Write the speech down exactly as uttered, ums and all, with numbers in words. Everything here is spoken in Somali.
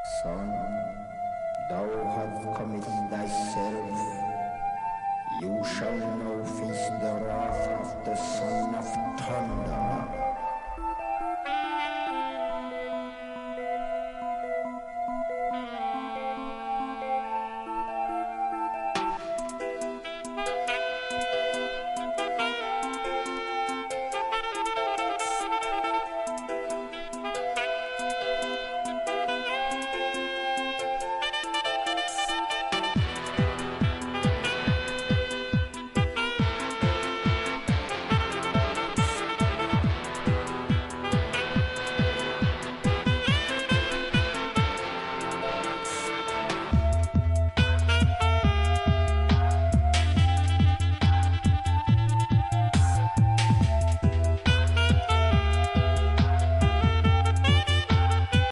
Son, thou hast committed thyself. You shall now face the wrath of the Son of Thunder.